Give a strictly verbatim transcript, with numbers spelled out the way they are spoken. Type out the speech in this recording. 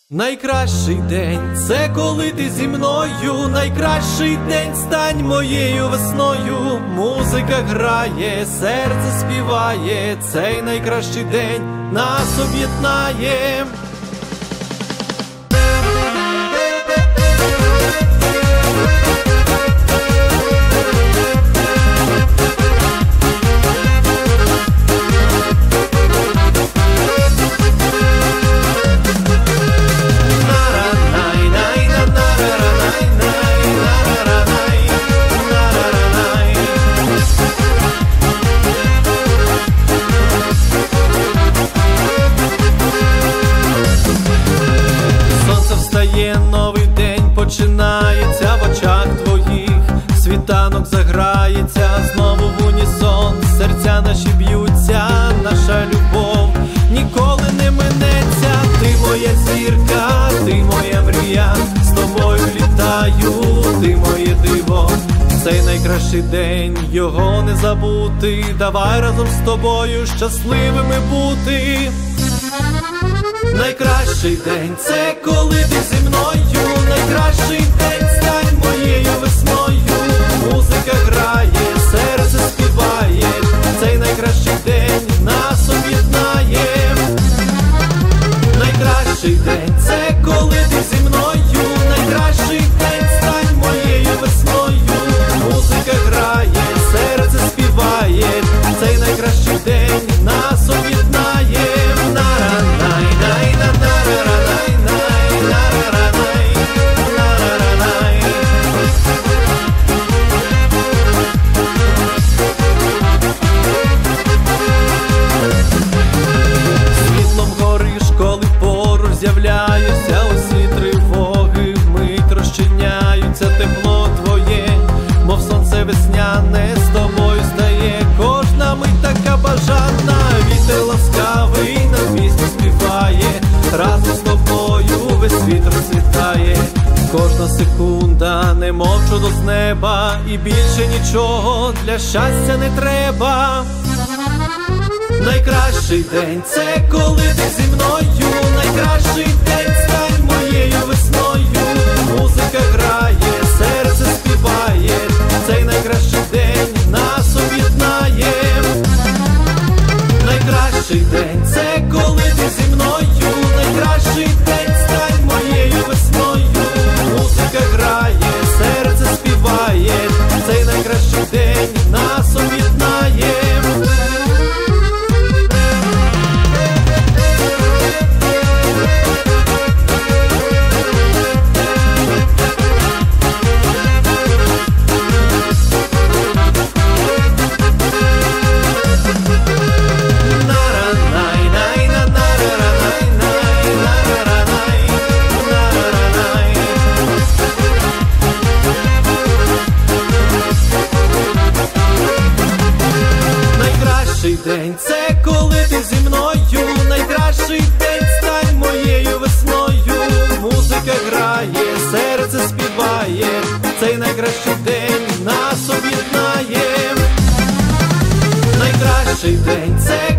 Найкращий день – це коли ти зі мною. Найкращий день – стань моєю весною. Музика грає, серце співає. Цей найкращий день нас об'єднає. Новий день починається в очах твоїх, світанок заграється, знову в унісон, серця наші б'ються, наша любов ніколи не минеться. Ти моя зірка, ти моя мрія, з тобою літаю, ти моє диво. Цей найкращий день, його не забути, давай разом з тобою щасливими бути. Найкращий день – це коли ти зі мною. Найкращий день – стань моєю весною. Музика грає, серце співає. Цей найкращий день нас об'єднає. Найкращий день – це коли ти зі мною. Найкращий день – стань моєю весною. Музика грає, серце співає. Цей найкращий день нас об'єднає. З'являюся усі тривоги, вмить розчиняються, тепло твоє, мов сонце весняне, з тобою стає кожна мить така бажана. Вітер ласкавий нам пісню співає, разом з тобою весь світ розцвітає. Кожна секунда, немов чудо з неба, і більше нічого для щастя не треба. Найкращий день – це коли ти зі мною. Найкращий день – стань моєю весною. Музика грає, серце співає. Цей найкращий день нас об'єднає. Найкращий день – це коли ти зі мною. Найкращий день – стань моєю весною. Музика грає, серце співає. Цей найкращий день нас об'єднає. Найкращий день – це коли ти зі мною. Найкращий день – стань моєю весною. Музика грає, серце співає. Цей найкращий день нас об'єднає. Найкращий день – це